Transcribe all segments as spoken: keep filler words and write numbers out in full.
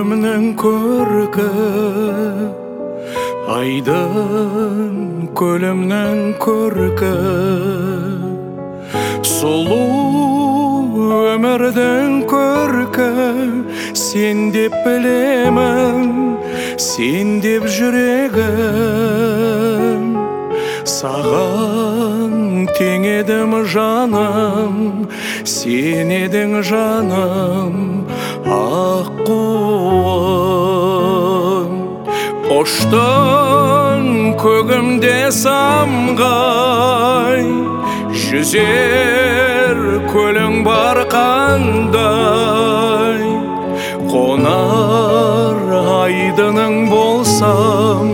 көлімнің көркі, айдын көлімнің көркі, сұлу өмірдің көркі. Сен деп білемін, сен деп жүрегім, саған тең едім жаным, сен едің жаным аққуым. Ұштың көгімде самғай, жүзер көлің бар қандай. Қонар айдының болсам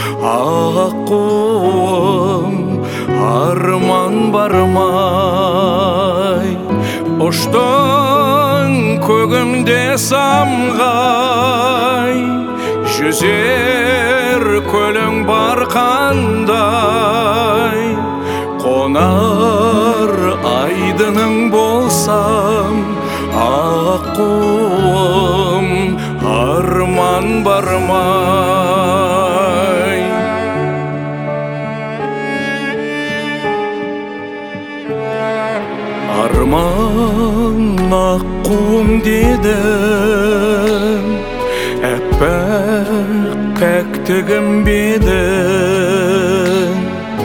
аққуым, арман бармай. Ұштың көгімде самғай, жүзер көлің бар қандай. Қонар айдының болсам аққуым, арман бармай. Арман аққуым дедің, әппақ пәктігім бедің.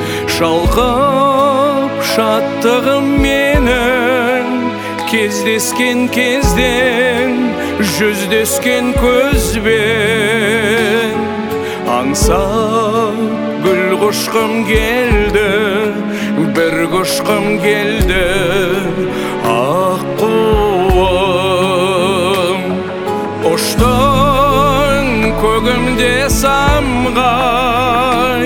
Шалқып шаттығым менің, кездескен кезден, жүздескен көзбен. Аңсап гүл құшқым келді, бір құшқым келді аққуым. Ұштың көгімде самғай,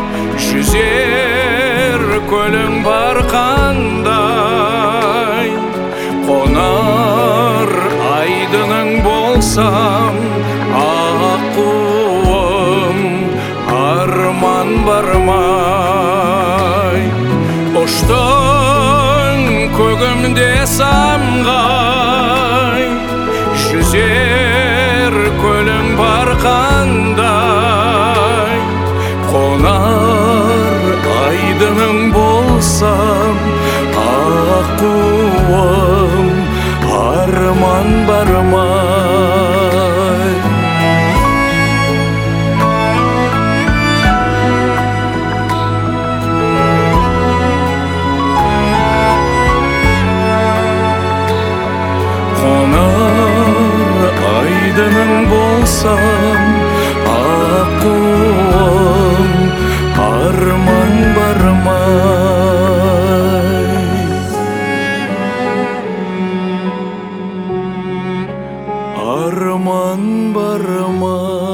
жүзер көлің бар қандай. Қонар айдының болсам аққуым, арман бармай. Ұштың көгімде самғай, жүзер көлің бар қандай. Қонар айдының болсам аққуым, арман бармай. Қонар айдының болсам аққуым, арман бармай. Арман бармай.